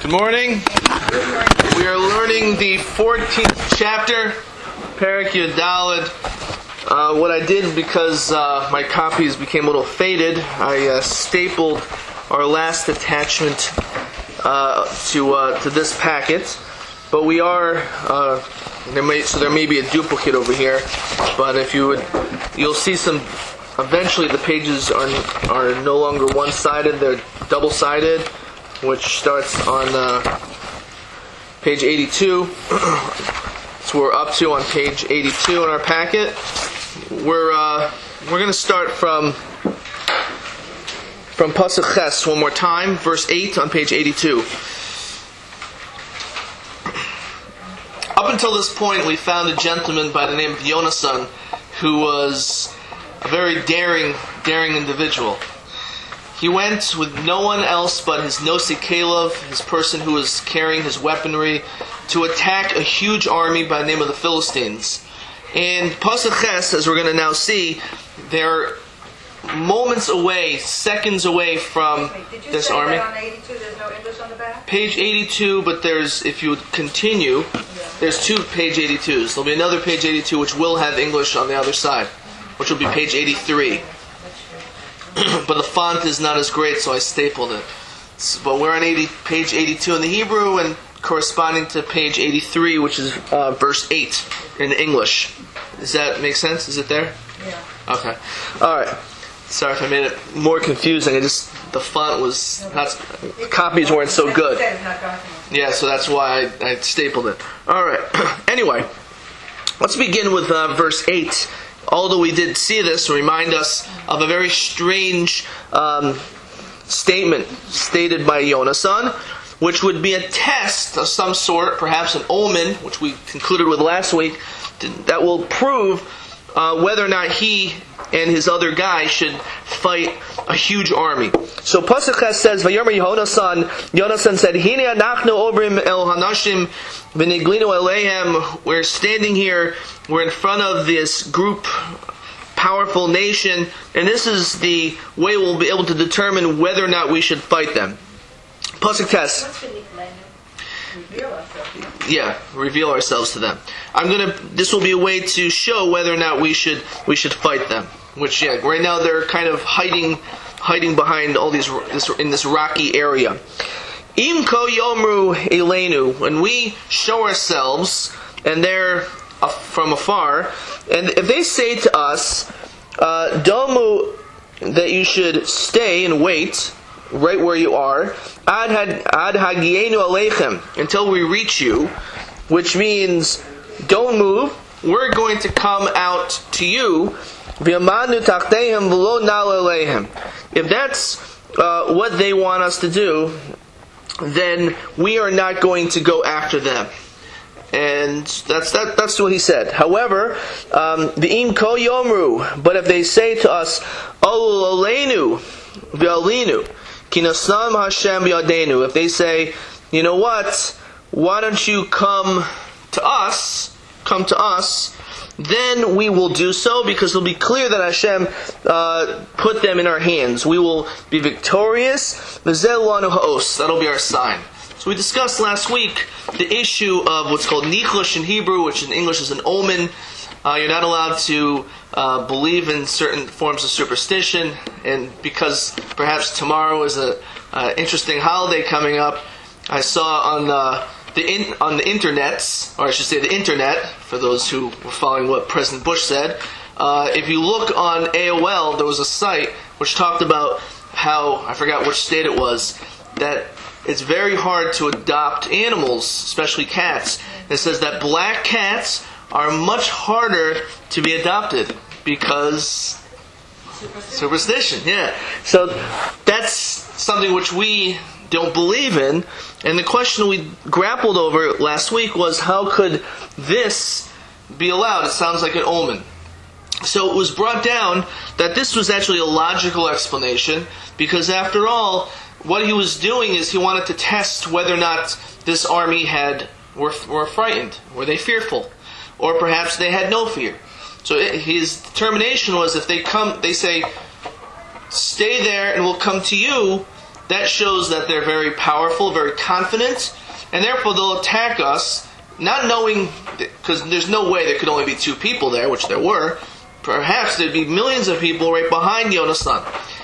Good morning. We are learning the 14th chapter, Perek Yud Daled. What I did, because my copies became a little faded, I stapled our last attachment to this packet. But we are there may be a duplicate over here. But if you'll see some. Eventually, the pages are no longer one-sided; they're double-sided, which starts on page 82. So we're up to on page 82 in our packet. We're going to start from Pasuk Ches one more time, verse 8 on page 82. Up until this point, we found a gentleman by the name of Yonasan, who was a very daring individual. He went with no one else but his Nosi Caleb, his person who was carrying his weaponry, to attack a huge army by the name of the Philistines. And Pasuk Ches, as we're going to now see, they're moments away, seconds away from this army. On 82, there's no English on the back? Page 82, but if you would continue, there's two page 82s. There'll be another page 82 which will have English on the other side, which will be page 83. But the font is not as great, so I stapled it. But we're on page 82 in the Hebrew, and corresponding to page 83, which is verse 8 in English. Does that make sense? Is it there? Yeah. Okay. Alright. Sorry if I made it more confusing. The font was the copies weren't so good. Yeah, so that's why I stapled it. Alright. Anyway, let's begin with verse 8. Although we did see this, remind us of a very strange statement stated by Yonasan, which would be a test of some sort, perhaps an omen, which we concluded with last week, that will prove whether or not he and his other guy should fight a huge army. So Pasuk Ches says, "Vayomer Yonasan said, Hine anachnu obrim el hanashim v'niglinu eleihem." We're standing here, we're in front of this group, powerful nation, and this is the way we'll be able to determine whether or not we should fight them. Pasuk Ches. Yeah, reveal ourselves to them. This will be a way to show whether or not we should fight them. Which, right now they're kind of hiding behind all in this rocky area. Im ko yomru elenu, when we show ourselves, and they're from afar, and if they say to us, domu, that you should stay and wait right where you are, ad hagienu aleichem, until we reach you, which means don't move, we're going to come out to you. If that's what they want us to do, then we are not going to go after them. And that's what he said. However, v'im ko yomru, but if they say to us, Olu aleinu v'alinu, kinasam Hashem yadenu, if they say, you know what, why don't you come to us, then we will do so, because it'll be clear that Hashem put them in our hands. We will be victorious. That'll be our sign. So we discussed last week the issue of what's called nichlush in Hebrew, which in English is an omen. You're not allowed to believe in certain forms of superstition, and because perhaps tomorrow is an interesting holiday coming up, I saw on the internet, or I should say the internet, for those who were following what President Bush said, if you look on AOL, there was a site which talked about how, I forgot which state it was, that it's very hard to adopt animals, especially cats. It says that black cats are much harder to be adopted because superstition. Yeah. So that's something which we don't believe in. And the question we grappled over last week was, how could this be allowed? It sounds like an omen. So it was brought down that this was actually a logical explanation, because after all, what he was doing is he wanted to test whether or not this army were frightened, were they fearful, or perhaps they had no fear. So his determination was, if they say, stay there and we'll come to you, that shows that they're very powerful, very confident, and therefore they'll attack us, not knowing, because there's no way there could only be 2 people there, which there were. Perhaps there'd be millions of people right behind Yonasan.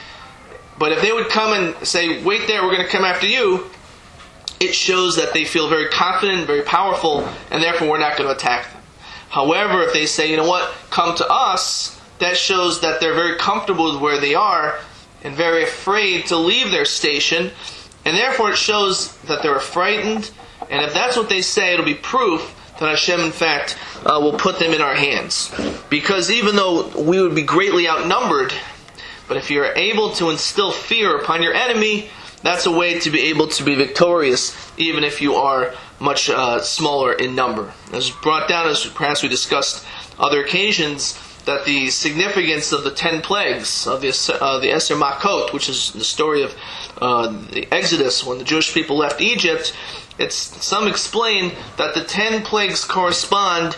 But if they would come and say, wait there, we're going to come after you, it shows that they feel very confident, very powerful, and therefore we're not going to attack them. However, if they say, you know what, come to us, that shows that they're very comfortable with where they are and very afraid to leave their station, and therefore it shows that they're frightened, and if that's what they say, it'll be proof that Hashem, in fact, will put them in our hands. Because even though we would be greatly outnumbered, but if you're able to instill fear upon your enemy, that's a way to be able to be victorious, even if you are much smaller in number. As brought down, as perhaps we discussed other occasions, that the significance of the 10 plagues, of the Eser Makot, which is the story of the Exodus, when the Jewish people left Egypt, some explain that the 10 plagues correspond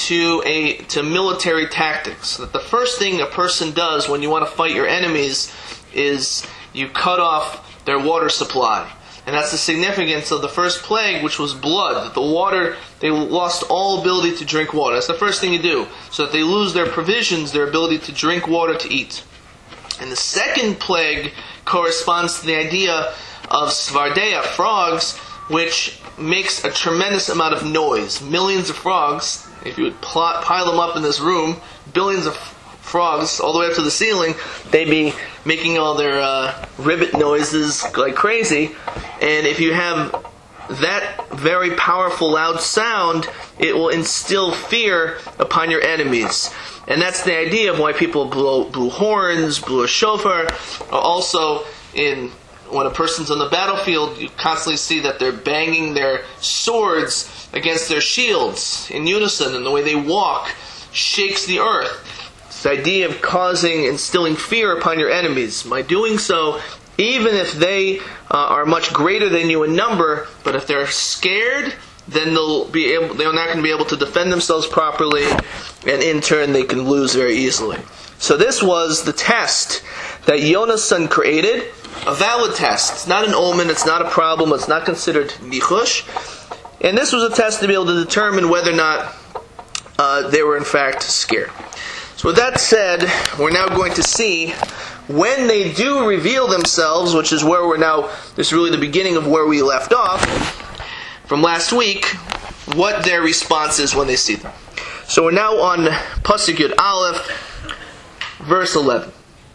to military tactics. That the first thing a person does when you want to fight your enemies is you cut off their water supply. And that's the significance of the first plague, which was blood. That the water, they lost all ability to drink water. That's the first thing you do. So that they lose their provisions, their ability to drink water, to eat. And the second plague corresponds to the idea of Svardeya, frogs, which makes a tremendous amount of noise. Millions of frogs, if you would pile them up in this room, billions of frogs all the way up to the ceiling, they'd be making all their rivet noises like crazy. And if you have that very powerful loud sound, it will instill fear upon your enemies. And that's the idea of why people blew horns, blew a shofar. Also, when a person's on the battlefield, you constantly see that they're banging their swords against their shields in unison, and the way they walk shakes the earth. It's the idea of instilling fear upon your enemies. By doing so, even if they are much greater than you in number, but if they're scared, then they're not going to be able to defend themselves properly, and in turn they can lose very easily. So this was the test that Yonasan created, a valid test. It's not an omen, it's not a problem, it's not considered nichush. And this was a test to be able to determine whether or not they were in fact scared. So with that said, we're now going to see when they do reveal themselves, which is where we're now, this is really the beginning of where we left off from last week, what their response is when they see them. So we're now on Pasuk Yud Aleph, verse 11.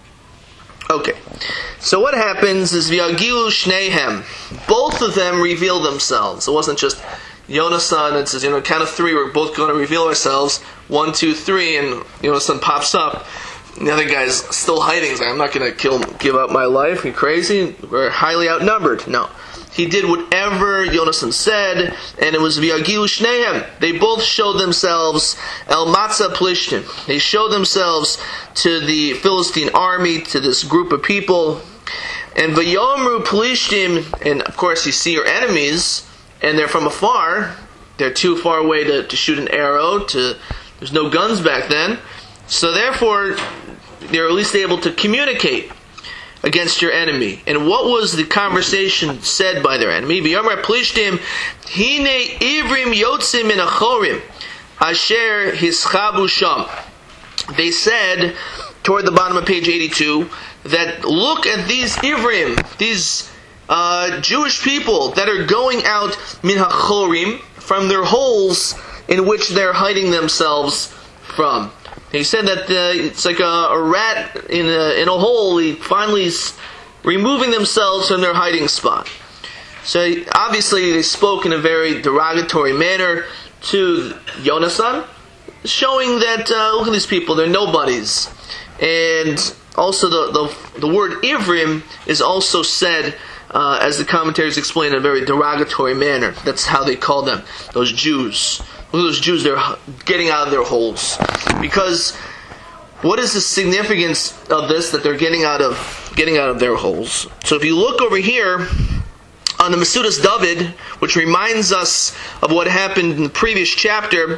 Okay, so what happens is V'yagilu Shnehem, both of them reveal themselves. It wasn't just Yonasan, it says, count of 3, we're both going to reveal ourselves. 1, 2, 3, and Yonasan pops up. And the other guy's still hiding. He's like, I'm not going to give up my life. Are you crazy? We're highly outnumbered. No. He did whatever Yonasan said, and it was V'yagilu Shnehem. They both showed themselves El Matzah Plishtim. They showed themselves to the Philistine army, to this group of people. And V'yomru Plishtim, and of course you see your enemies, and they're from afar. They're too far away to shoot an arrow. There's no guns back then. So therefore, they're at least able to communicate against your enemy. And what was the conversation said by their enemy? V'yomar Plishtim, Hine Ivrim Yotzim Min Achorim, Asher Hischabu Sham. They said, toward the bottom of page 82, that look at these Ivrim, these Jewish people that are going out Min Hachorim, from their holes in which they're hiding themselves from. He said that it's like a rat in a hole. He finally is removing themselves from their hiding spot. So obviously they spoke in a very derogatory manner to Yonasan, showing that look at these people, they're nobodies. And also the word Ivrim is also said, as the commentators explain, in a very derogatory manner. That's how they call them, those Jews. Look at those Jews, they're getting out of their holes. Because what is the significance of this, that they're getting out of their holes? So if you look over here on the Masudas David, which reminds us of what happened in the previous chapter,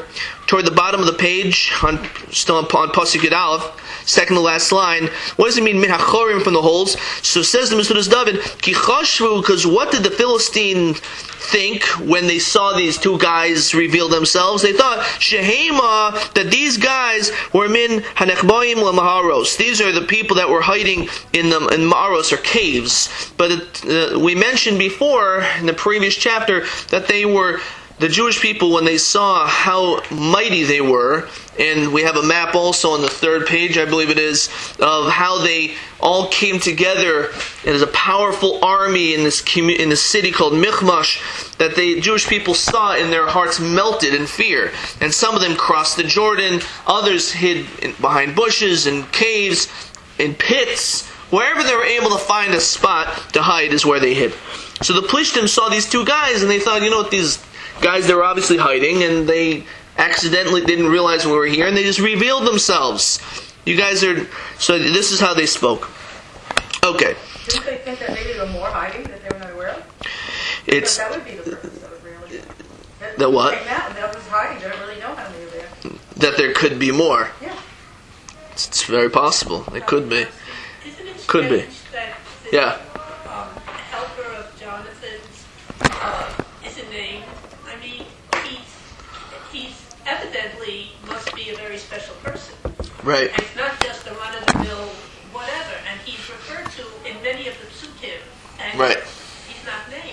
toward the bottom of the page, still on Pasuk Yud Aleph, second to last line. What does it mean, min hachorim, from the holes? So says the Mesudas David, ki chashvu, because what did the Philistine think when they saw these two guys reveal themselves? They thought, shehema, that these guys were min hanechboim lamaharos. These are the people that were hiding in ma'aros, or caves. But we mentioned before, in the previous chapter, that they were the Jewish people, when they saw how mighty they were, and we have a map also on the third page, I believe it is, of how they all came together as a powerful army in this city called Michmash, that the Jewish people saw, and their hearts melted in fear. And some of them crossed the Jordan, others hid behind bushes and caves, in pits. Wherever they were able to find a spot to hide is where they hid. So the Plishtim saw these two guys, and they thought, you know what, these guys, they were obviously hiding, and they accidentally didn't realize we were here, and they just revealed themselves. You guys are... So this is how they spoke. Okay. Didn't they think that maybe there were more hiding that they were not aware of? It's... That would be the purpose of it, really. The what? Right now, that was hiding. They don't really know how many were there. That there could be more. Yeah. It's very possible. It could be. Isn't it Could be. that the Yeah. helper of Jonathan's isn't named? I mean, he's evidently must be a very special person. Right. And it's not just a run-of-the-mill whatever, and he's referred to in many of the psukim, and Right. he's not named.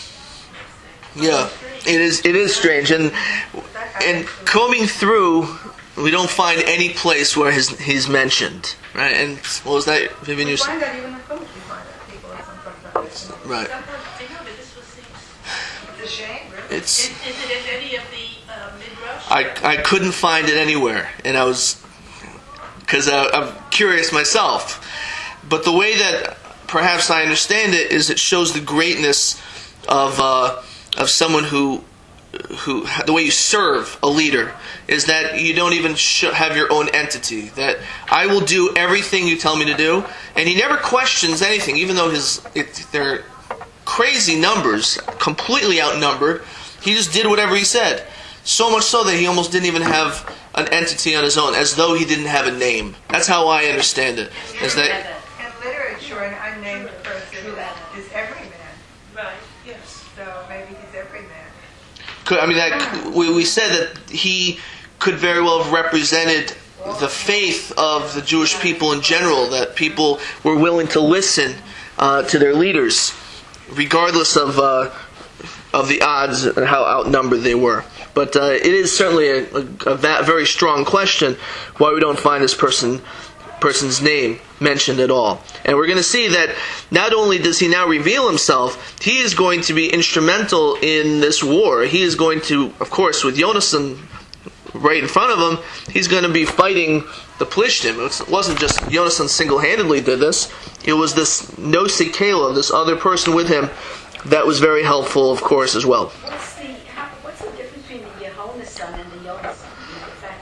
Yeah. It is strange. And combing through, we don't find any place where he's mentioned. Right? And what was that, Vivian? We You find that even in Chumash, we find that people are sometimes not. Right. I know, but this was seems. It's a shame, really. It's... Is it in any of the midrash? I couldn't find it anywhere, and I was, because I'm curious myself. But the way that perhaps I understand it is, it shows the greatness of someone who the way you serve a leader is that you don't even have your own entity. That I will do everything you tell me to do, and he never questions anything, even though they're crazy numbers, completely outnumbered. He just did whatever he said. So much so that he almost didn't even have an entity on his own, as though he didn't have a name. That's how I understand it. Is that In literature, an unnamed person is every man. Right, yes. So maybe he's every man. I mean, that we said that he could very well have represented the faith of the Jewish people in general, that people were willing to listen to their leaders, regardless of the odds and how outnumbered they were. But it is certainly a very strong question why we don't find this person's name mentioned at all. And we're going to see that not only does he now reveal himself, he is going to be instrumental in this war. He is going to, of course, with Yonasan right in front of him, he's going to be fighting the Plishtim. It wasn't just Yonasan single-handedly did this. It was this Nosei Caleb, this other person with him, that was very helpful, of course, as well. What's the difference between the Yehonasan and the Yonasan? The fact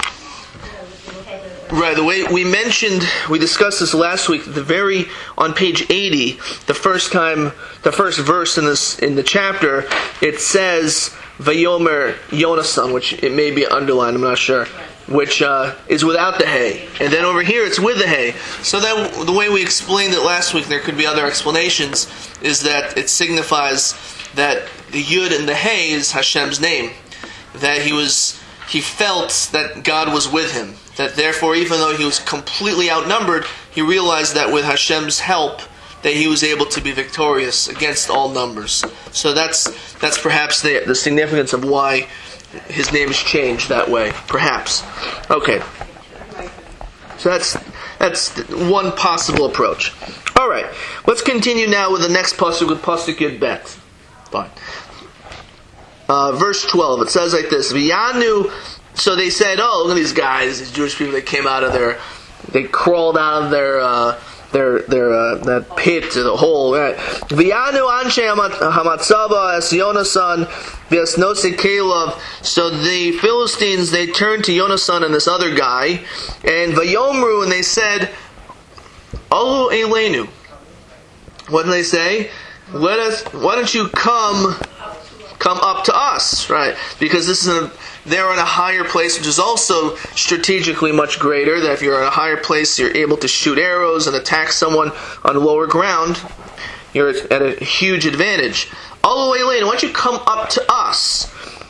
that Right, the way we discussed this last week. On page 80, the first verse in the chapter, it says Vayomer Yonasan, which it may be underlined, I'm not sure, which is without the hay, and then over here it's with the hay. So then, the way we explained it last week, there could be other explanations, is that it signifies that the Yud and the hay is Hashem's name, that he felt that God was with him. That therefore, even though he was completely outnumbered, he realized that with Hashem's help, that he was able to be victorious against all numbers. So that's perhaps the significance of why his name is changed that way. Perhaps. Okay. So that's one possible approach. All right. Let's continue now with the next pasuk, with pasuk Yud Bet. Fine. Verse 12. It says like this: V'yanu. So they said, "Oh, look at these guys, these Jewish people. They came out of they crawled out of that pit or the hole." Right? V'yanu anshe hamatzava es Yonasan v'es Nosei Caleb. So the Philistines, they turned to Yonasan and this other guy, and vayomru, and they said, "Olu elenu." What did they say? Why don't you come come up to us, right? Because they're in a higher place, which is also strategically much greater. That if you're in a higher place, you're able to shoot arrows and attack someone on lower ground. You're at a huge advantage. All the way lane, why don't you come up to us?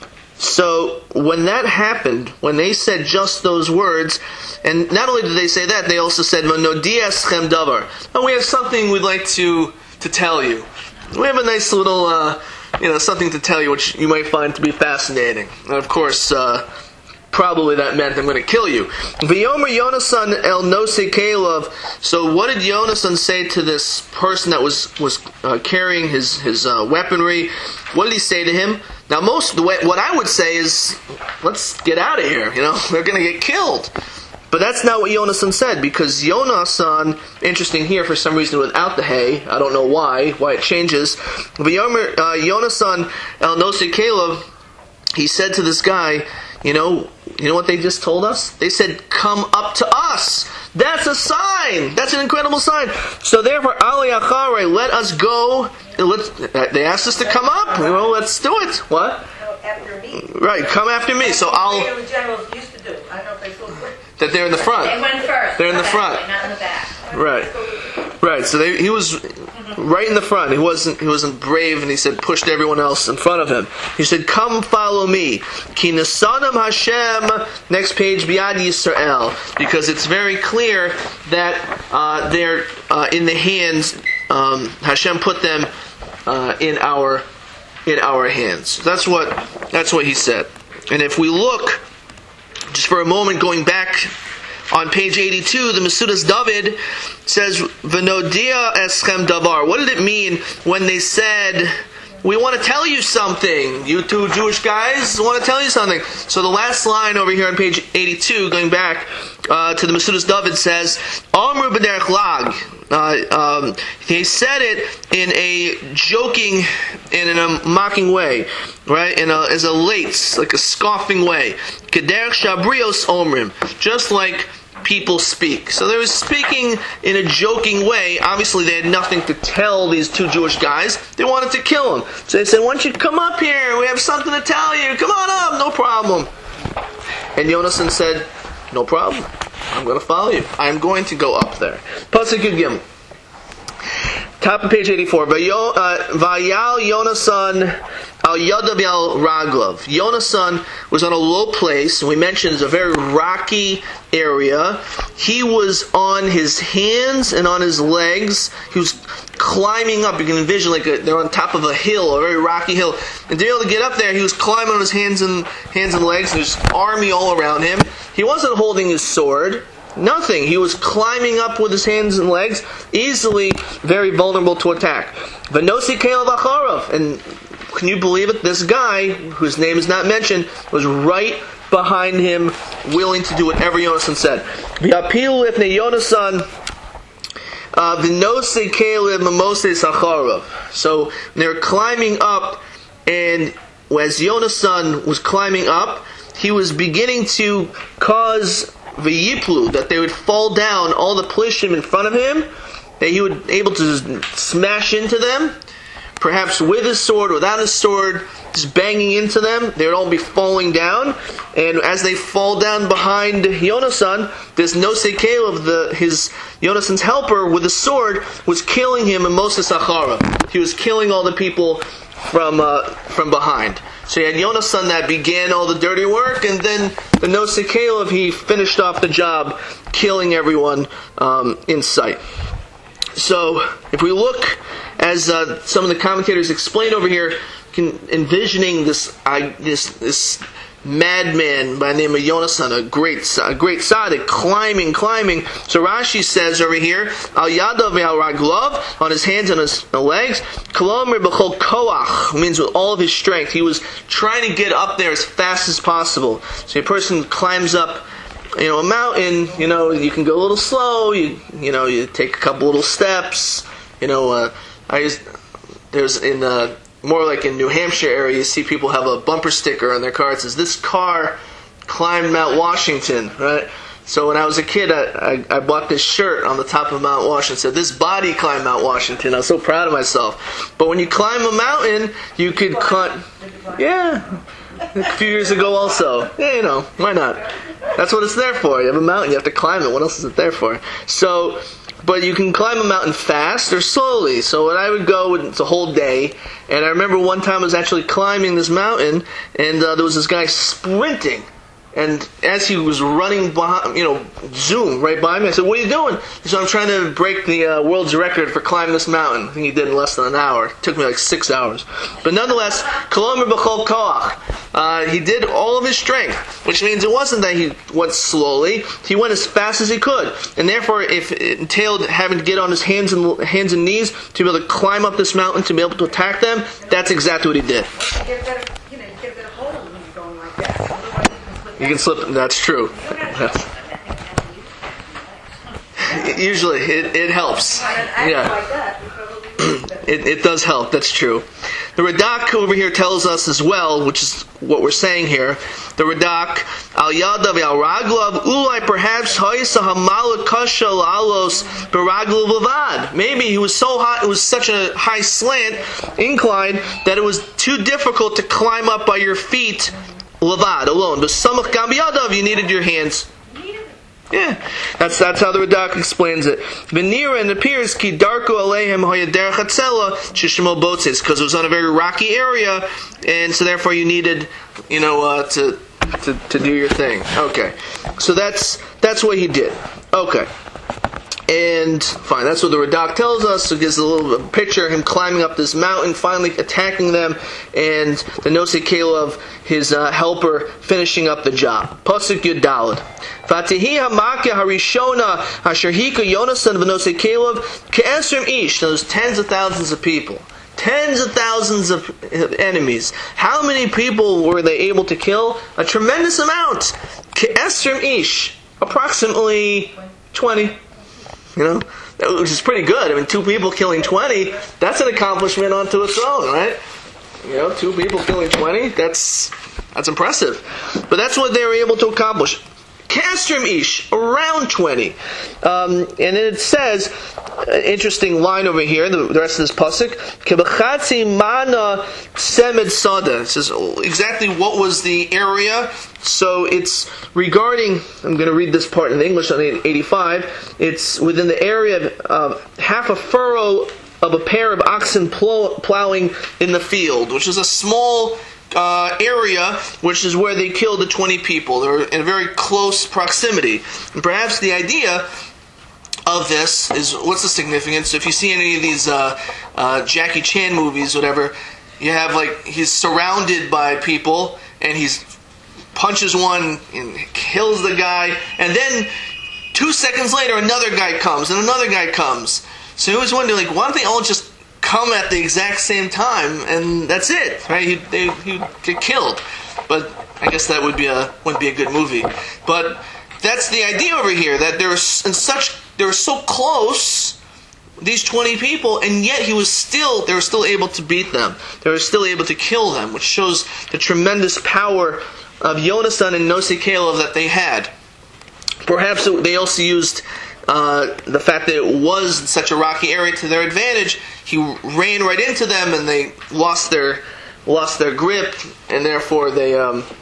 So when that happened, when they said just those words, and not only did they say that, they also said, "V'nodia eschem davar." And we have something we'd like to tell you. We have a nice little, something to tell you, which you might find to be fascinating. And of course, probably that meant I'm going to kill you. V'yomer Yonasan el nosei kelev. So what did Yonasan say to this person that was carrying his weaponry? What did he say to him? Now, what I would say is, let's get out of here. They're going to get killed. But that's not what Yonasan said, because Yonasan, interesting here for some reason without the hay, I don't know why it changes. V'yomer Yonasan el nosei kelev. He said to this guy, you know what they just told us? They said, come up to us. That's a sign. That's an incredible sign. So therefore, Ali Achare, let us go. They asked us to come up. Well, let's do it. What? After me. Right, come after me. So What the generals used to do. I don't know if they still do. that they're in the front. They went first. They're in the front. Not in the back. Right. So he was right in the front. He wasn't brave, and he said pushed everyone else in front of him. He said, "Come, follow me." Ki nesanam Hashem. Next page, Biad Yisrael, because it's very clear that they're in the hands. Hashem put them in our hands. That's what he said. And if we look just for a moment, going back on page 82, the Mesudas David says, "V'nodia eschem davar." What did it mean when they said, "We want to tell you something"? You two Jewish guys want to tell you something. So the last line over here on page 82, going back to the Mesudas David, says, "Amru b'derech lag." He said it in a joking and in a mocking way, right? As a lates, like a scoffing way. Kederech shabrios omrim, just like people speak. So they were speaking in a joking way. Obviously, they had nothing to tell these two Jewish guys. They wanted to kill them. So they said, "Why don't you come up here? We have something to tell you. Come on up, no problem." And Yonasan said, "No problem. I'm going to follow you. I'm going to go up there." Pasuk Yud Gimel. Top of page 84. Vayal Yonasan al yadav al raglav. Yonasan was on a low place, and we mentioned it's a very rocky area. He was on his hands and on his legs. He was climbing up. You can envision they're on top of a hill, a very rocky hill. And to be able to get up there, he was climbing on his hands and legs. There's army all around him. He wasn't holding his sword. Nothing. He was climbing up with his hands and legs, easily very vulnerable to attack. V'nosi kelev acharav. And can you believe it? This guy, whose name is not mentioned, was right behind him, willing to do whatever Yonasan said. V'apilu lifnei Yonasan v'nosi kelev mamoses acharav. So they were climbing up, and as Yonasan was climbing up, he was beginning to cause v'yiplu, that they would fall down, all the plishim in front of him, that he would be able to smash into them, perhaps with his sword, without his sword, just banging into them. They would all be falling down, and as they fall down behind Yonasan, this nosei kelev, Yonasan's helper with a sword, was killing him in Moses Achara. He was killing all the people from behind. So you had Yonasan that began all the dirty work, and then the nosei kelev, he finished off the job, killing everyone in sight. So if we look, as some of the commentators explain over here, envisioning this madman by the name of Yonasan, a great tzaddik, climbing. So Rashi says over here, al yadav ve'al raglav, on his hands and his legs, kolomer b'chol koach, means with all of his strength. He was trying to get up there as fast as possible. So a person climbs up, a mountain, you can go a little slow, you take a couple little steps, there's more like in New Hampshire area, you see people have a bumper sticker on their car. It says, "This car climbed Mount Washington," right? So when I was a kid, I bought this shirt on the top of Mount Washington. It said, "This body climbed Mount Washington." I was so proud of myself. But when you climb a mountain, you could climb. Yeah, a few years ago also. Yeah, why not? That's what it's there for. You have a mountain, you have to climb it. What else is it there for? So, but you can climb a mountain fast or slowly. So when I would go, it's a whole day. And I remember one time I was actually climbing this mountain, and there was this guy sprinting. And as he was running behind, zoom right by me, I said, "What are you doing?" He said, "I'm trying to break the world's record for climbing this mountain." I think he did in less than an hour. It took me like 6 hours. But nonetheless, Kolomer B'chol Koach. He did all of his strength, which means it wasn't that he went slowly. He went as fast as he could. And therefore, if it entailed having to get on his hands and knees to be able to climb up this mountain, to be able to attack them, that's exactly what he did. You get a hold when you're going like that. Otherwise You can slip. That's true. Usually, it helps. Yeah, it does help. That's true. The Radak over here tells us as well, which is what we're saying here. The Radak al yadav al raglav ulai perhaps ha'isa hamalut kasha la'alos beraglav levad. Maybe he was so hot, it was such a high slant incline that it was too difficult to climb up by your feet. Levad, alone. But samach gam biyadav, you needed your hands. Yeah, that's how the Radak explains it. Venira, and it appears ki darku aleihem hayader chatzela shishmo botzes, because it was on a very rocky area, and so therefore you needed, to do your thing. Okay, so that's what he did. Okay. And fine, that's what the Radak tells us. So it gives a little picture of him climbing up this mountain, finally attacking them, and the Nosei Kelev, his helper, finishing up the job. Pasuk Yud Daled. Vatihi hamakeh harishona asher hika Yonasan v'Nosei Kelev ke'esrim ish. Now there's tens of thousands of people. Tens of thousands of enemies. How many people were they able to kill? A tremendous amount. Ke'esrim ish. Approximately 20. Which is pretty good. I mean, 2 people killing 20, that's an accomplishment unto its own, right? 2 people killing 20, that's impressive. But that's what they were able to accomplish. Kastrim ish, around 20. And then it says, interesting line over here, the rest of this pasuk, Kebachatzi mana semed sada. It says exactly what was the area. So it's regarding, I'm going to read this part in English on 85, it's within the area of half a furrow of a pair of oxen plowing in the field, which is a small area, which is where they killed the 20 people. They're in a very close proximity. And perhaps the idea of this is, what's the significance? So if you see any of these Jackie Chan movies, whatever, you have he's surrounded by people, and he's punches one and kills the guy, and then 2 seconds later another guy comes, and another guy comes. So you always wonder, why don't they all just come at the exact same time, and that's it, right? He'd get killed. But I guess that wouldn't be a good movie. But that's the idea over here, that they were so close, these 20 people, and yet they were still able to beat them. They were still able to kill them, which shows the tremendous power of Yonasan and Nosei Kelev that they had. Perhaps they also used the fact that it was in such a rocky area to their advantage. He ran right into them, and they lost their grip, and therefore they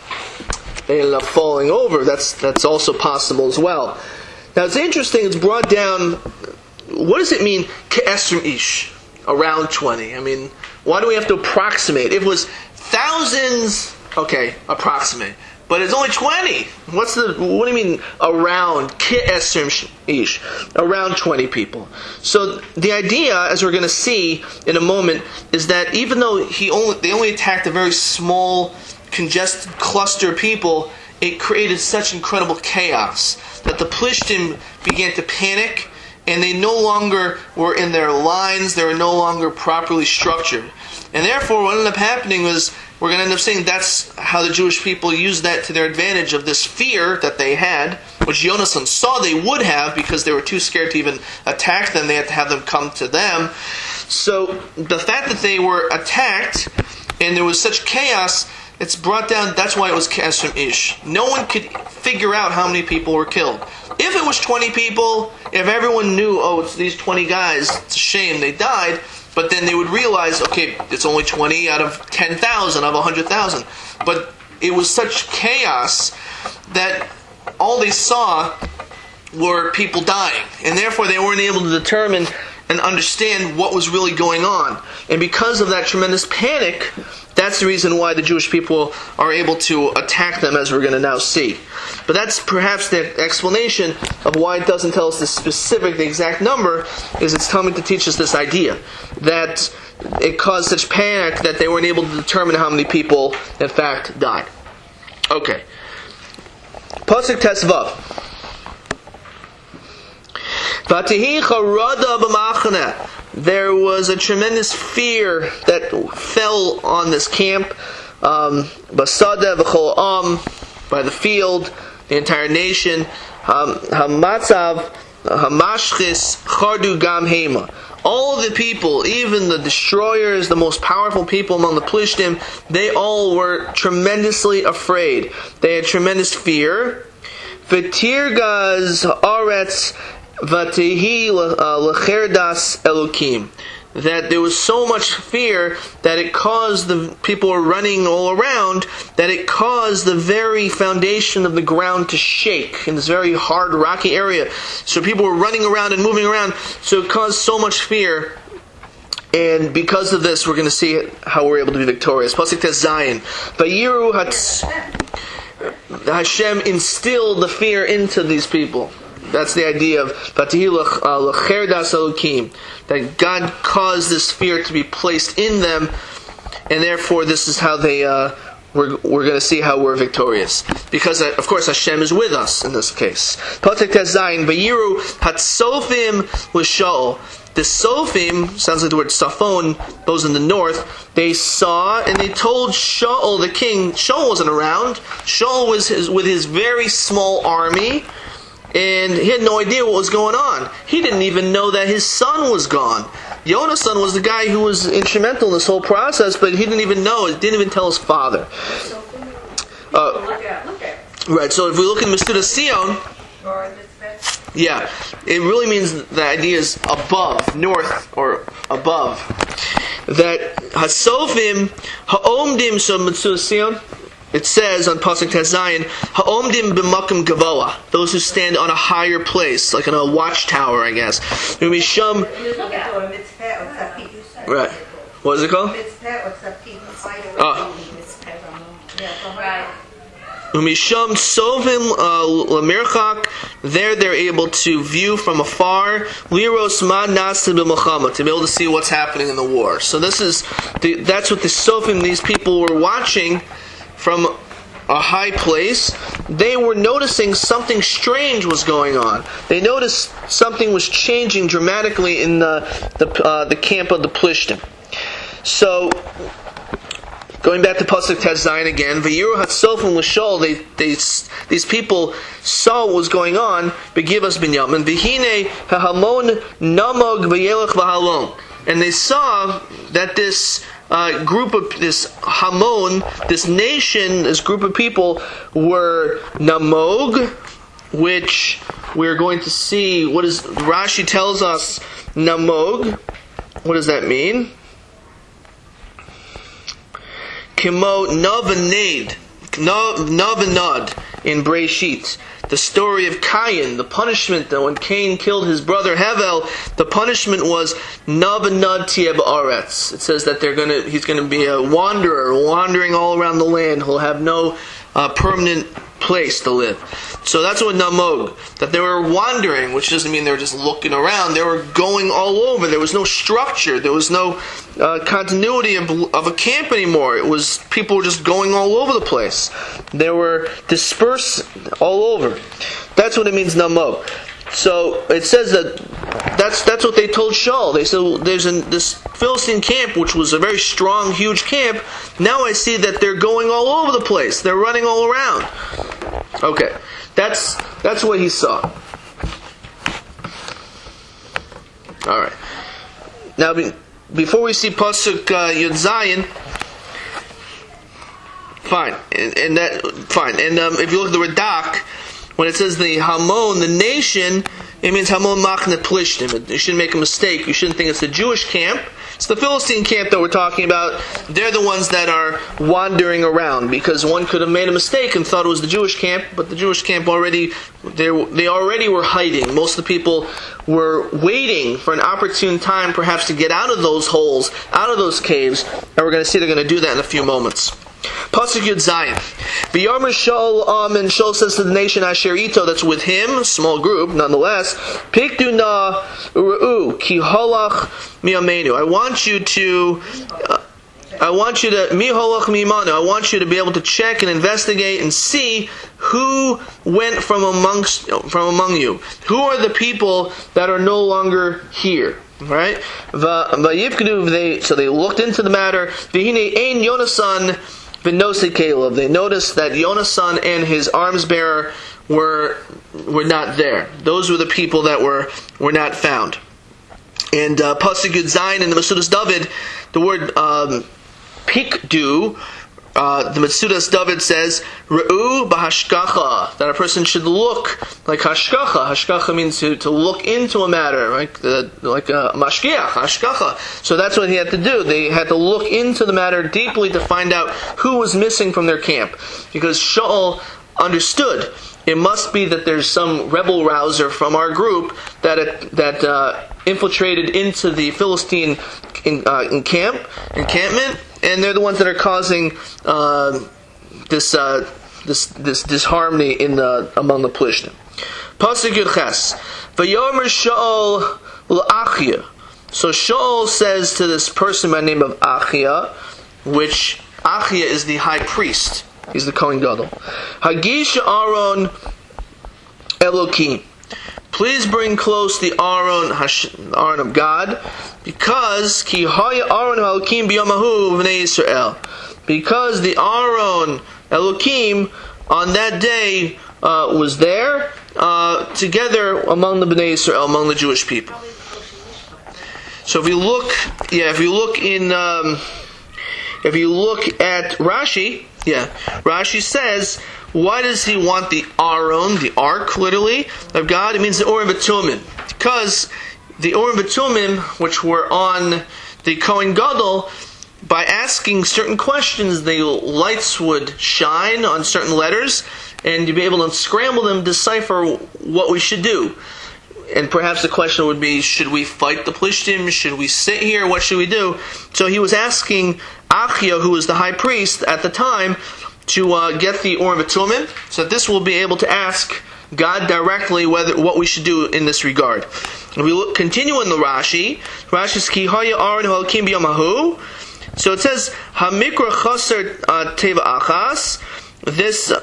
ended up falling over. That's also possible as well. Now it's interesting. It's brought down. What does it mean? Ke'esrim ish, around 20. I mean, why do we have to approximate? If it was thousands, okay, approximate. But it's only 20. What do you mean around? Ke'esrim ish, around 20 people. So the idea, as we're going to see in a moment, is that even though they only attacked a very small, congested cluster of people, it created such incredible chaos that the Plishtim began to panic, and they no longer were in their lines. They were no longer properly structured. And therefore, what ended up happening was, we're going to end up saying that's how the Jewish people used that to their advantage, of this fear that they had, which Yonasan saw they would have because they were too scared to even attack them. They had to have them come to them. So the fact that they were attacked and there was such chaos, it's brought down. That's why it was Kesem Ish. No one could figure out how many people were killed. If it was 20 people, if everyone knew, oh, it's these 20 guys, it's a shame they died, but then they would realize, okay, it's only 20 out of 10,000, out of 100,000. But it was such chaos that all they saw were people dying, and therefore they weren't able to determine and understand what was really going on. And because of that tremendous panic, that's the reason why the Jewish people are able to attack them, as we're going to now see. But that's perhaps the explanation of why it doesn't tell us the exact number, is it's coming to teach us this idea, that it caused such panic that they weren't able to determine how many people, in fact, died. Okay. Pasuk Tesvav. There was a tremendous fear that fell on this camp, Basada v'chol am, by the field, the entire nation. Hamatzav hamashchis chardu gam hema. All the people, even the destroyers, the most powerful people among the Plishtim, they all were tremendously afraid. They had tremendous fear. V'tirgaz haaretz v'tehi lecherdas elokim. That there was so much fear that it caused the people were running all around, that it caused the very foundation of the ground to shake in this very hard, rocky area. So people were running around and moving around, so it caused so much fear. And because of this, we're going to see how we're able to be victorious. Pasuk Tes Zayin. Vayiru Hashem instilled the fear into these people. That's the idea of Cherdas Elokim, that God caused this fear to be placed in them, and therefore this is how they we're going to see how we're victorious, because of course Hashem is with us in this case. Pasuk Tes Zayin, Vayiru Hatsofim l'Shaol. The Sophim sounds like the word Safon, those in the north. They saw and they told Shaul the king. Shaul wasn't around. Shaul was with his very small army. And he had no idea what was going on. He didn't even know that his son was gone. Yonasan was the guy who was instrumental in this whole process, but he didn't even know. He didn't even tell his father. Look at. Right, so if we look in Mesuda Sion, yeah, it really means the idea is above, north, or above. That Hasofim, Ha'omdim, so Mesuda Sion, it says on Pasuk Tes Zayin, Ha'omdim b'makom gavoa, those who stand on a higher place, like on a watchtower, I guess. Umisham, right. What is it called? Umisham sovim lamirchak. There they're able to view from afar. Liros ma nasta b'milchama, to be able to see what's happening in the war. So that's what the sofim, these people were watching from a high place. They were noticing something strange was going on. They noticed something was changing dramatically in the camp of the Plishtim. So, going back to Pasuk Tes Zayin again, Vayiru Hatzofim l'Shaol, these people saw what was going on, Begivas Binyamin, V'hine ha'hamon namog v'yelech v'halom. And they saw that this group of this Hamon, this nation, this group of people were Namog, which we're going to see. What is Rashi tells us? Namog. What does that mean? Kimo Navanad, Navanad in Breshit. The story of Cain, the punishment that when Cain killed his brother Hevel, the punishment was Navanad Tieb Aretz. It says that he's going to be a wanderer, wandering all around the land. He'll have no permanent place to live. So that's what Namog, that they were wandering, which doesn't mean they were just looking around. They were going all over. There was no structure. There was no continuity of a camp anymore. It was people were just going all over the place. They were dispersed all over. That's what it means, Namog. So it says that's what they told Shaul. They said there's this Philistine camp, which was a very strong, huge camp. Now I see that they're going all over the place. They're running all around. Okay, that's what he saw. All right. Now, before we see Pasuk Yud Zayin, Fine, and that fine. And if you look at the Radak, when it says the Hamon, the nation, it means Hamon Machne Plishtim. You shouldn't make a mistake. You shouldn't think it's the Jewish camp. It's the Philistine camp that we're talking about. They're the ones that are wandering around, because one could have made a mistake and thought it was the Jewish camp, but the Jewish camp they already were hiding. Most of the people were waiting for an opportune time perhaps to get out of those holes, out of those caves, and we're going to see they're going to do that in a few moments. Pasuk Yud Zayin. V'yomer Shaul and Shaul says to the nation Asher Ito, that's with him, small group nonetheless, Pikdu na U'u ki holach miyamenu. I want you to miholach mimanu. I want you to be able to check and investigate and see who went from among you. Who are the people that are no longer here? Right? So they looked into the matter. V'hine ein Yonasan v'nosei Caleb. They noticed that Yonasan and his arms bearer were not there. Those were the people that were not found. And Pasuk Yud Zayin in the Metzudas David, the word pikdu, the Metzudas David says, Re'u b'hashkacha, that a person should look like hashkacha. Hashkacha means to look into a matter, like a mashgiach, hashkacha. So that's what he had to do. They had to look into the matter deeply to find out who was missing from their camp. Because Shaul understood it must be that there's some rebel rouser from our group that infiltrated into the Philistine encampment, and they're the ones that are causing this disharmony among the Plishtim. Pasuk Yud Ches. Vayomer Shaul l'Achia. So Shaul says to this person by the name of Achia, which Achia is the high priest. He's the Kohen Gadol. Hagish Aaron Elokim. Please bring close the Aaron of God, because Ki Haya Aaron Elokim b'Yomahu v'nei Yisrael. Because the Aaron Elokim on that day was there together among the Bnei Yisrael, among the Jewish people. So if you look at Rashi, Rashi says, why does he want the Aron, the ark, literally, of God? It means the Urim V'Tumim. Because the Urim V'Tumim, which were on the Kohen Gadol, by asking certain questions, the lights would shine on certain letters, and you'd be able to unscramble them, decipher what we should do. And perhaps the question would be, should we fight the Plishtim? Should we sit here? What should we do? So he was asking Achia, who was the high priest at the time, to get the Urim V'Tumim, so that this will be able to ask God directly what we should do in this regard. And we continue in the Rashi. Rashi's Ki Haya Aaron Elokim b'Yomahu. So it says Hamikra Chaser Teva Achas. This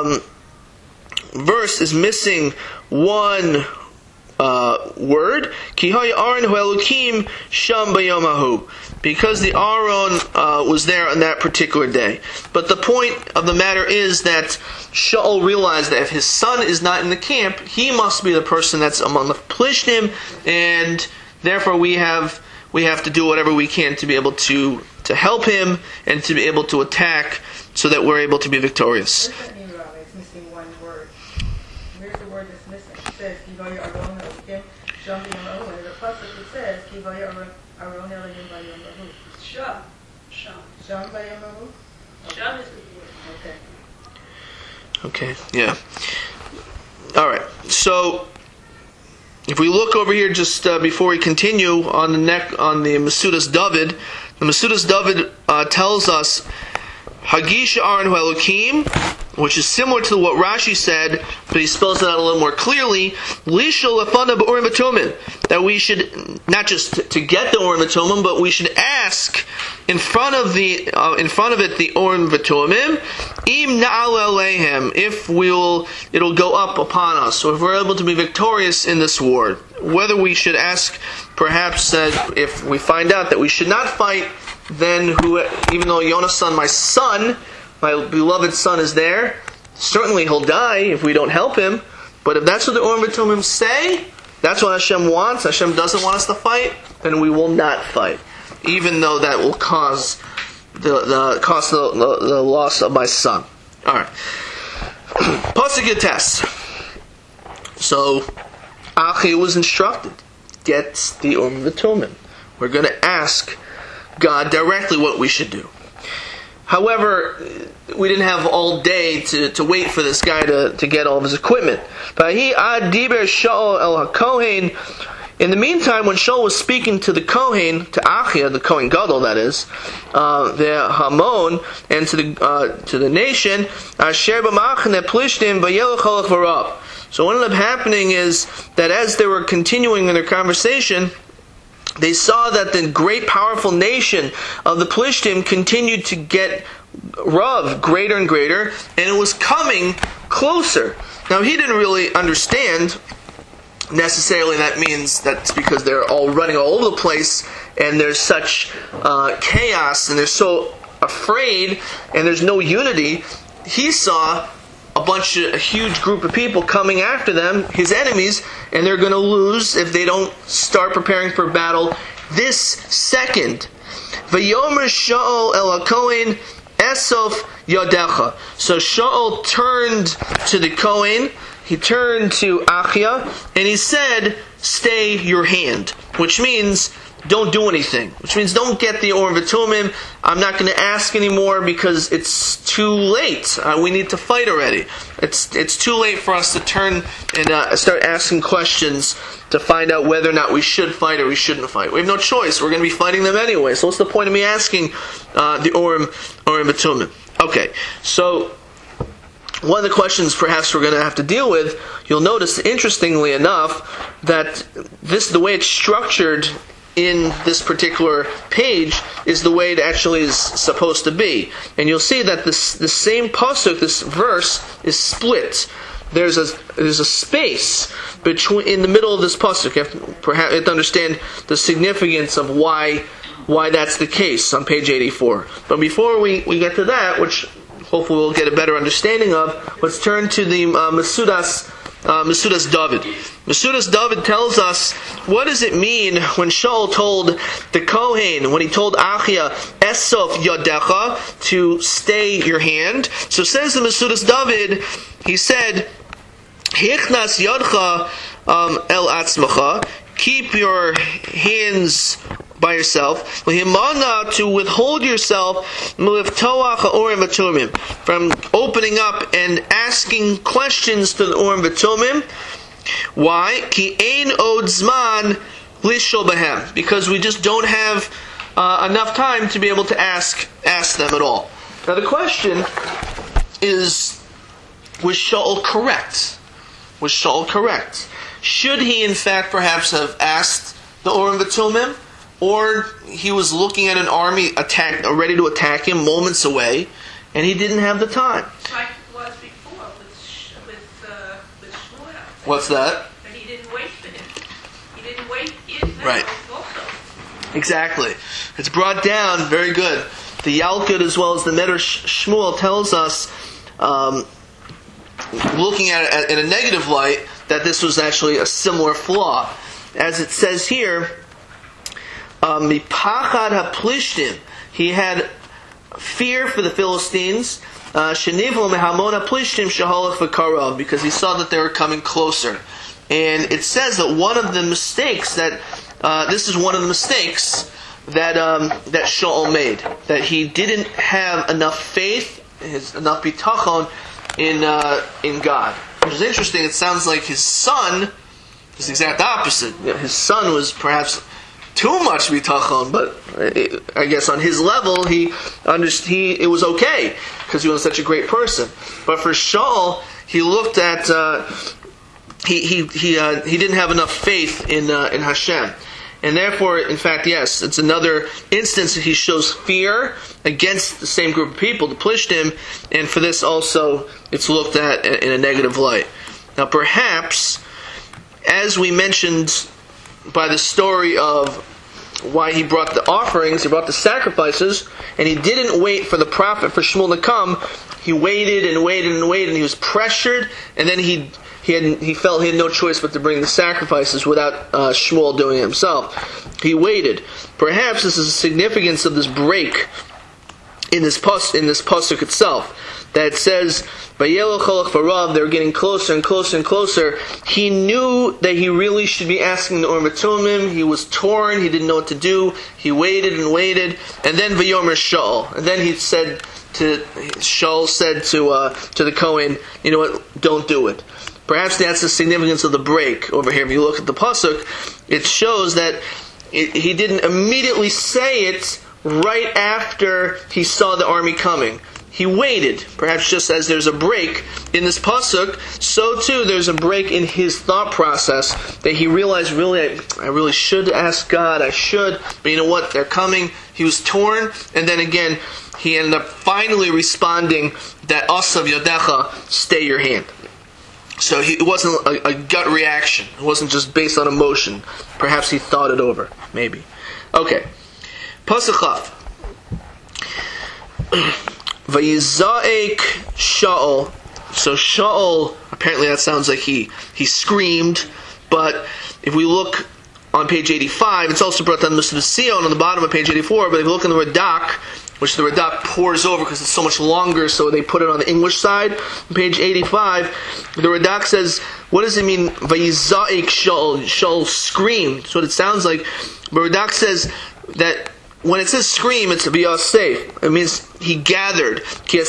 verse is missing one word. Ki Haya Aaron Elokim Sham b'Yomahu. Because the Aaron was there on that particular day. But the point of the matter is that Shaul realized that if his son is not in the camp, he must be the person that's among the Plishtim, and therefore we have to do whatever we can to be able to help him and to be able to attack, so that we're able to be victorious. What does that mean, Rabbi? It's missing one word. Where's the word that's missing? It says Kivaya Aron Elokim Sham b'Yomahu, and the pasuk it says Kivaya Aron Elokim b'Yomahu. Sham. Sham b'Yomahu. Sham is the word. Okay. Okay, yeah. Alright, so if we look over here just before we continue on the Metzudas David, the Metzudas David tells us Hagish Aaron Elokim, which is similar to what Rashi said, but he spells it out a little more clearly. Lishal lefana b'Urim V'Tumim, that we should not just to get the Urim V'Tumim, but we should ask in front of it the Urim V'Tumim, im na'al aleihem, if it'll go up upon us. So if we're able to be victorious in this war, whether we should ask, perhaps if we find out that we should not fight, then even though Yonasan, my son, my beloved son, is there, certainly he'll die if we don't help him. But if that's what the Urim V'Tumim say, that's what Hashem wants, Hashem doesn't want us to fight, then we will not fight. Even though that will cause the cost of the loss of my son. All right. Pasuk test. So Achia was instructed, get the Urim V'Tumim. We're going to ask God directly what we should do. However, we didn't have all day to wait for this guy to get all of his equipment. In the meantime, when Shaul was speaking to the Kohen, to Achia, the Kohen Gadol, that is, the Hamon, and to the nation, so what ended up happening is that as they were continuing in their conversation, they saw that the great powerful nation of the Plishtim continued to get Rav greater and greater, and it was coming closer. Now he didn't really understand necessarily that means that's because they're all running all over the place and there's such chaos and they're so afraid and there's no unity. He saw a huge group of people coming after them, his enemies, and they're going to lose if they don't start preparing for battle this second. Vayomer Shaul el HaKohen Esof Yodecha. So Shaul turned to the Kohen, he turned to Achia, and he said, stay your hand, which means don't do anything, which means don't get the Urim V'Tumim. I'm not going to ask anymore because it's too late. We need to fight already. It's too late for us to turn and start asking questions to find out whether or not we should fight or we shouldn't fight. We have no choice. We're going to be fighting them anyway. So what's the point of me asking the Urim V'Tumim? Okay, so one of the questions perhaps we're going to have to deal with, you'll notice, interestingly enough, that the way it's structured in this particular page is the way it actually is supposed to be. And you'll see that the same pasuk, this verse, is split. There's a space in the middle of this pasuk. You have to understand the significance of why that's the case on page 84. But before we get to that, which hopefully we'll get a better understanding of, let's turn to the Mesudas David. Mesudas David tells us, what does it mean when Shaul told the Kohen, when he told Achia, Esof Yodecha, to stay your hand? So says the Mesudas David, he said, Hichnas Yodcha El Atzmacha, keep your hands by yourself, to withhold yourself from opening up and asking questions to the Urim V'Tumim. Why? Ki ein od zman lishol behem, because we just don't have enough time to be able to ask them at all. Now the question is, was Shaul correct? Was Shaul correct? Should he in fact perhaps have asked the Urim V'Tumim? Or he was looking at an army ready to attack him moments away, and he didn't have the time. Like it was before with Shmuel. What's that? And he didn't wait for him. He didn't wait his right. Also. Exactly. It's brought down, very good. The Yalkut as well as the Medrash Shmuel tells us, looking at it in a negative light, that this was actually a similar flaw. As it says here, Mipachad HaPlishtim, he had fear for the Philistines, Shenivlu Mehamon HaPlishtim Sheholach V'Karav, because he saw that they were coming closer. And it says that one of the mistakes that Shaul made, that he didn't have enough faith, enough bitachon in God. Which is interesting. It sounds like his son is the exact opposite. His son was perhaps too much bitachon, but I guess on his level it was okay because he was such a great person. But for Shaul, he looked at he didn't have enough faith in Hashem, and therefore, in fact, yes, it's another instance that he shows fear against the same group of people, the Plishtim, and for this also it's looked at in a negative light. Now, perhaps, as we mentioned by the story of why he brought the offerings, he brought the sacrifices, and he didn't wait for the prophet, for Shmuel to come. He waited and waited and waited, and he was pressured, and then he felt he had no choice but to bring the sacrifices without Shmuel doing it himself. He waited. Perhaps this is the significance of this break in this pasuk itself, that says, "Vayelo cholach v'rav," they were getting closer and closer and closer. He knew that he really should be asking the Urim Tumim. He was torn. He didn't know what to do. He waited and waited, and then Vayomer Shaul, and then Shaul said to the Kohen, "You know what? Don't do it." Perhaps that's the significance of the break over here. If you look at the pasuk, it shows that he didn't immediately say it right after he saw the army coming. He waited. Perhaps just as there's a break in this pasuk, so too there's a break in his thought process, that he realized, I really should ask God, I should, but you know what, they're coming. He was torn, and then again, he ended up finally responding that Asav Yodecha, stay your hand. So it wasn't a gut reaction. It wasn't just based on emotion. Perhaps he thought it over. Maybe. Okay. Pasuk Chaf. Vayizaek Shaul. So Shaul, apparently that sounds like he screamed, but if we look on page 85, it's also brought down the Sion on the bottom of page 84, but if you look in the Radak, which the Radak pours over because it's so much longer, so they put it on the English side, on page 85, the Radak says, what does it mean, Vayizaek Shaul? Shaul screamed. That's what it sounds like. But Radak says that when it says scream, it's v'yasef. It means he gathered. In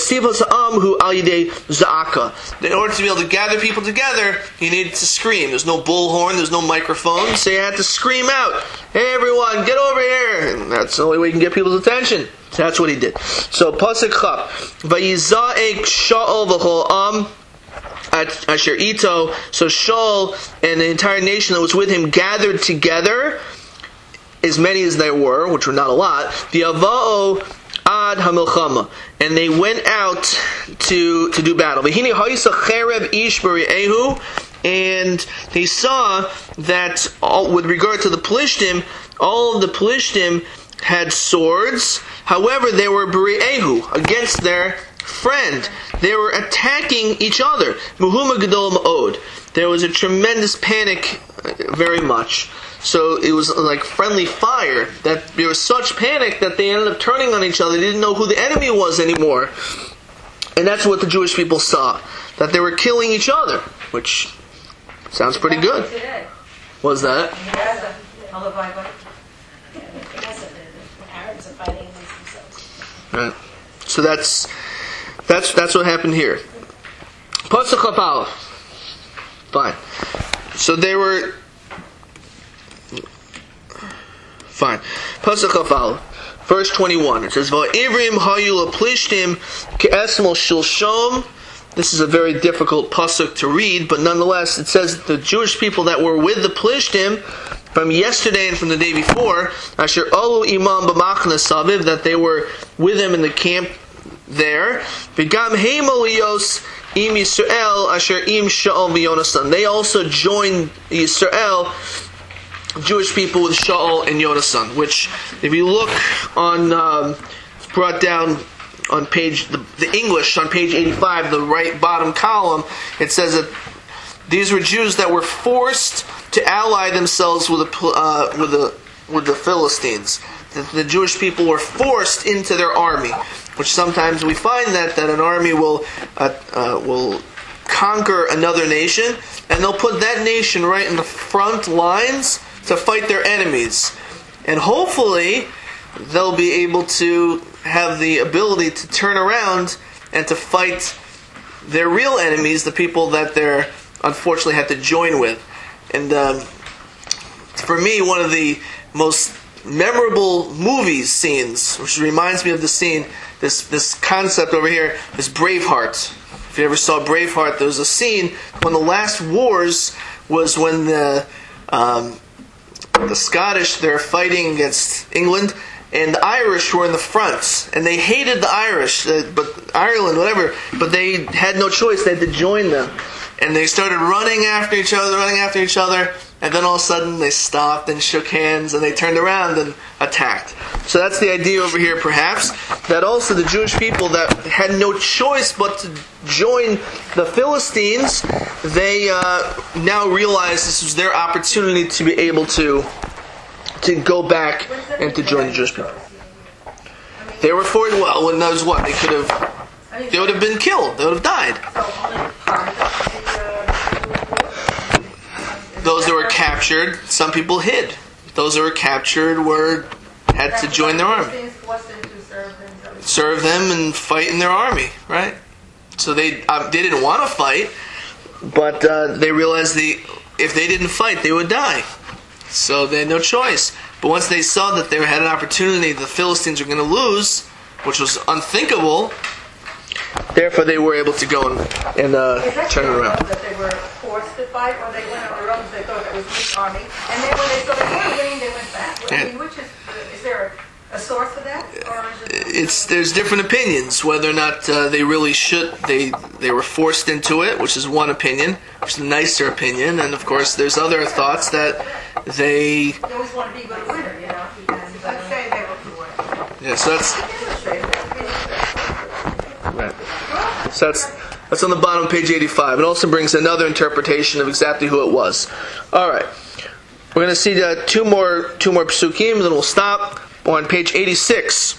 order to be able to gather people together, he needed to scream. There's no bullhorn, there's no microphone, so he had to scream out, "Hey everyone, get over here!" And that's the only way you can get people's attention. So that's what he did. So pasuk Chaf, Vayizaek Shaul v'chol am asher ito. So Shaul and the entire nation that was with him gathered together, as many as there were, which were not a lot, v'yava'o ad hamilchama, and they went out to do battle. V'hini ha'isa cherev ish b'ri'ehu, and they saw that with regard to the Plishtim, all of the Plishtim had swords. However, they were b'ri'ehu, against their friend. They were attacking each other. Muhuma gadol ma'od. There was a tremendous panic, very much. So it was like friendly fire, that there was such panic that they ended up turning on each other. They didn't know who the enemy was anymore. And that's what the Jewish people saw, that they were killing each other, which sounds pretty good. What was that? Right. So that's what happened here. Pasuk Chaf Aleph. Fine. So they were... Fine. Pasuk Chaf Aleph. Verse 21. It says, Va'ivrim hayu leplishtim ke'esmol shilshom. This is a very difficult pasuk to read, but nonetheless, it says the Jewish people that were with the Plishtim from yesterday and from the day before, asher alu imam b'machna saviv, that they were with him in the camp there. V'gam heimoliyos im Yisrael asher im Shaul v'Yonasan. They also joined Yisrael, Jewish people, with Shaul and Yonasan, which, if you look on, brought down on page, the English, on page 85, the right bottom column, it says that these were Jews that were forced to ally themselves with the Philistines. The Jewish people were forced into their army, which sometimes we find that an army will conquer another nation, and they'll put that nation right in the front lines to fight their enemies. And hopefully they'll be able to have the ability to turn around and to fight their real enemies, the people that they're unfortunately had to join with. And for me, one of the most memorable scenes, which reminds me of the scene, this concept over here, is Braveheart. If you ever saw Braveheart, there was a scene, one of the last wars was when the Scottish, they're fighting against England, and the Irish were in the front, and they hated the Irish, but Ireland, whatever, but they had no choice, they had to join them. And they started running after each other, and then all of a sudden they stopped and shook hands, and they turned around and attacked. So that's the idea over here, perhaps, that also the Jewish people that had no choice but to join the Philistines, they now realized this was their opportunity to be able to go back and to join the Jewish people. They were forced. Well, when knows what they could have. They would have been killed. They would have died. So only part of the Those that were captured, some people hid. Those that were captured had to join their army, serve them, and fight in their army. Right. So they didn't want to fight, but they realized if they didn't fight, they would die. So they had no choice. But once they saw that they had an opportunity, the Philistines were going to lose, which was unthinkable. Therefore, they were able to go and turn it around. That they were forced to fight, or they went on their own because they thought that was weak army, and then when they saw they weren't winning, they went back. I mean, which is there a source for that, or is it? There's different opinions whether or not they really should. They were forced into it, which is one opinion, which is the nicer opinion, and of course, there's other thoughts that they. You always want to be a good winner, you know. Let's say they were the winner. Yeah, so that's. Right. So that's on the bottom of page 85. It also brings another interpretation of exactly who it was. All right, we're going to see two more psukim, and then we'll stop on page 86.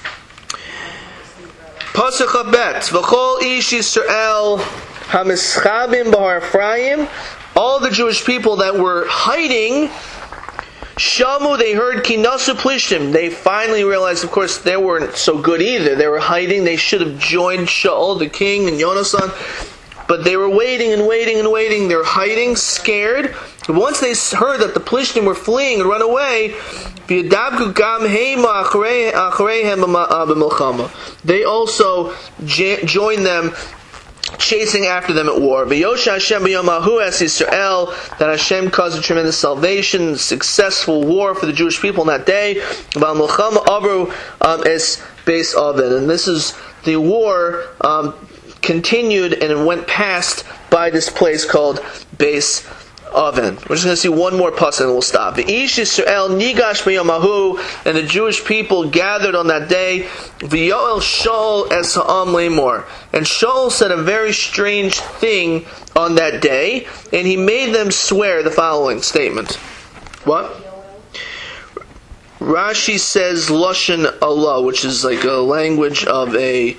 Pasuk Habet V'chol ish Yisrael hamischabim b'har Ephraim. All the Jewish people that were hiding. Shamu, they heard Kinasu Plishtim. They finally realized, of course, they weren't so good either. They were hiding. They should have joined Shaul, the king, and Yonasan. But they were waiting and waiting and waiting. They were hiding, scared. But once they heard that the Plishtim were fleeing and run away, they also joined them, chasing after them at war. V'yosha Hashem b'yomahu es Yisrael, that Hashem caused a tremendous salvation, successful war for the Jewish people in that day. V'al milchama avru es beis aven, and this is the war continued and it went past by this place called Beis Aven. We're just going to see one more pasuk and we'll stop. V'ish Yisrael nigash b'yomahu, and the Jewish people gathered on that day. V'yoel Shaul es ha'am lemor, and Shaul said a very strange thing on that day, and he made them swear the following statement. What? Rashi says Lashon Allah, which is like a language of a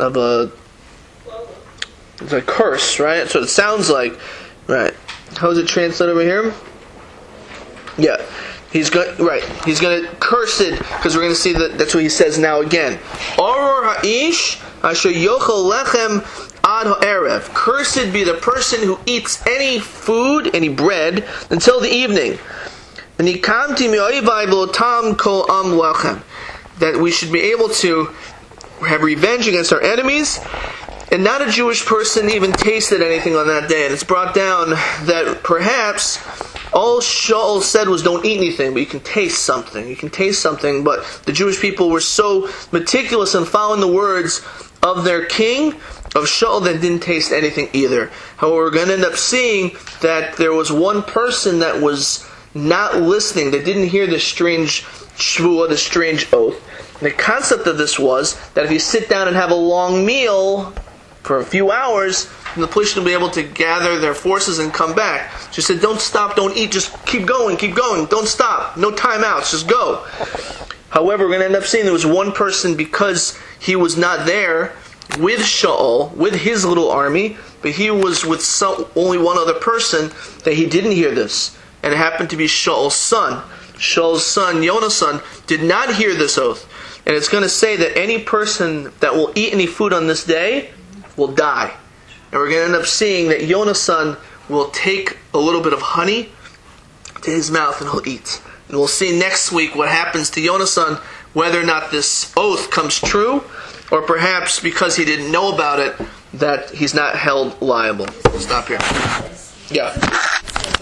it's a curse, right? That's what it sounds like, right? How is it translated over here? Yeah, he's going to curse it, because we're going to see that's what he says now again. Aror ha'ish asher yochel lechem ad ha'erev. Cursed be the person who eats any food, any bread, until the evening. And nikamti mi'oivai v'lotam kol am lechem. That we should be able to have revenge against our enemies. And not a Jewish person even tasted anything on that day. And it's brought down that perhaps all Shaul said was don't eat anything, but you can taste something. You can taste something. But the Jewish people were so meticulous in following the words of their king, of Shaul, that didn't taste anything either. However, we're going to end up seeing that there was one person that was not listening, that didn't hear the strange shvuah, the strange oath. And the concept of this was that if you sit down and have a long meal for a few hours, and the Plishtim will be able to gather their forces and come back. She said, don't stop, don't eat, just keep going, don't stop, no timeouts, just go. However, we're going to end up seeing there was one person, because he was not there with Shaul, with his little army, but he was with only one other person, that he didn't hear this. And it happened to be Shaul's son. Shaul's son, Yonasan, did not hear this oath. And it's going to say that any person that will eat any food on this day will die. And we're going to end up seeing that Yonasan will take a little bit of honey to his mouth and he'll eat. And we'll see next week what happens to Yonasan, whether or not this oath comes true, or perhaps because he didn't know about it, that he's not held liable. We'll stop here. Yeah.